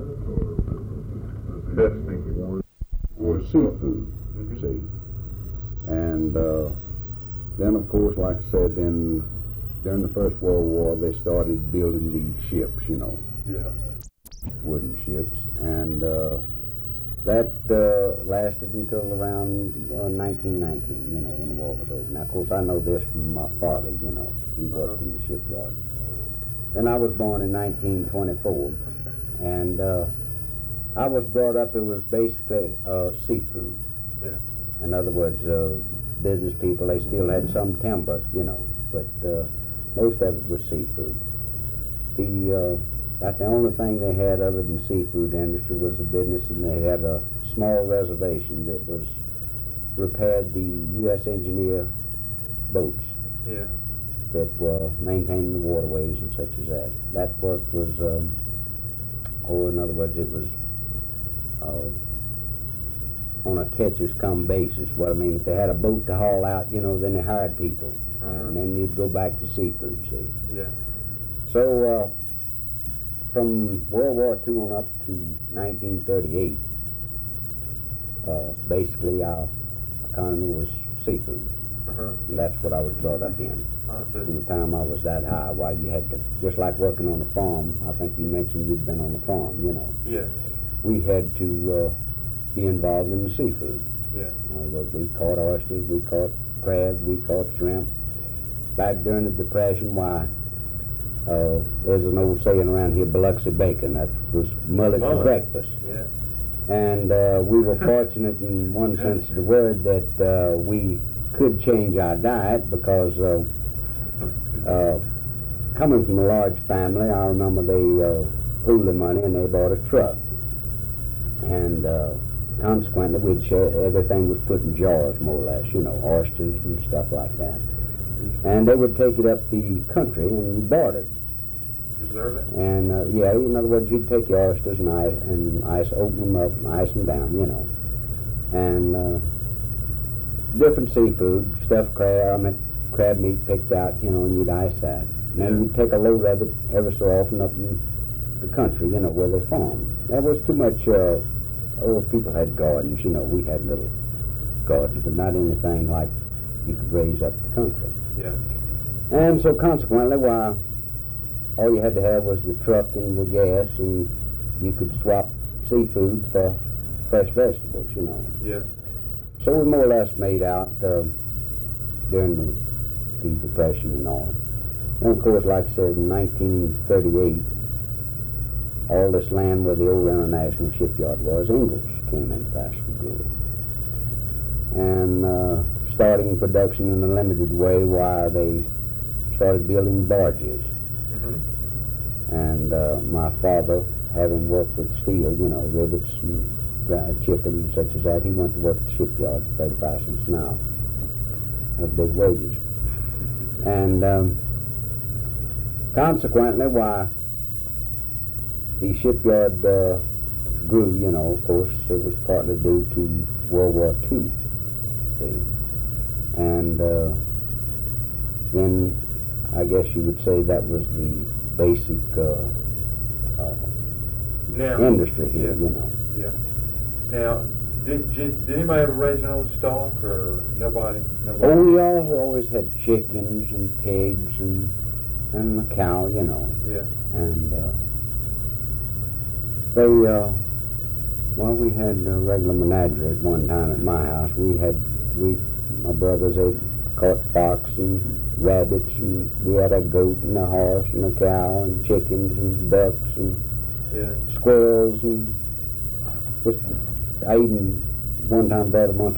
testing was seafood, see. And then, of course, like I said, then during the First World War, they started building these ships, you know. Yeah. Wooden ships. And that lasted until around 1919, you know, when the war was over. Now, of course, I know this from my father, you know. He worked in the shipyard. Then I was born in 1924, and I was brought up, it was basically seafood. Yeah. In other words, business people, they still had some timber, you know, but most of it was seafood. About the only thing they had other than seafood industry was the business, and they had a small reservation that was repaired the U.S. engineer boats. Yeah. That were maintaining the waterways and such as that. That work was, in other words, it was on a catch-as-come basis. What I mean, if they had a boat to haul out, you know, then they hired people, and then you'd go back to seafood, see. Yeah. So from World War II on up to 1938, basically our economy was seafood. And that's what I was brought up in. From the time I was that high, why you had to, just like working on a farm, I think you mentioned you'd been on a farm, you know. Yes. We had to be involved in the seafood. Yeah. We caught oysters, we caught crab, we caught shrimp. Back during the Depression, why, there's an old saying around here, Biloxi bacon, that was mullet for breakfast. Yeah. And we were fortunate in one sense of the word that we could change our diet because coming from a large family, I remember they pooled the money and they bought a truck. And consequently, we'd share, everything was put in jars, more or less, you know, oysters and stuff like that. And they would take it up the country and you bought it. Preserve it? And yeah, in other words, you'd take your oysters and ice, open them up and ice them down, you know. And different seafood, stuffed crab, crab meat picked out, you know, and you'd ice that. And then you'd take a load of it every so often up in the country, you know, where they farmed. There was too much, people had gardens, you know, we had little gardens, but not anything like you could raise up the country. Yeah. And so consequently, why, all you had to have was the truck and the gas, and you could swap seafood for fresh vegetables, you know. Yeah. So we more or less made out during the Depression and all. And of course, like I said, in 1938, all this land where the old International Shipyard was, Ingalls came into Pascagoula. And starting production in a limited way while they started building barges. And my father, having worked with steel, you know, rivets and chipping and such as that, he went to work at the shipyard for 35 cents an hour. That was big wages. And consequently, why, the shipyard grew, you know, of course, it was partly due to World War II, see. And then I guess you would say that was the basic industry here, you know. Yeah. Now, did anybody ever raise their own stock, or nobody? Oh, we always had chickens and pigs and a cow, you know. Yeah. And we had a regular menagerie at one time at my house. My brothers, they caught fox and rabbits, and we had a goat and a horse and a cow and chickens and ducks and squirrels, and just, I even one time brought a monkey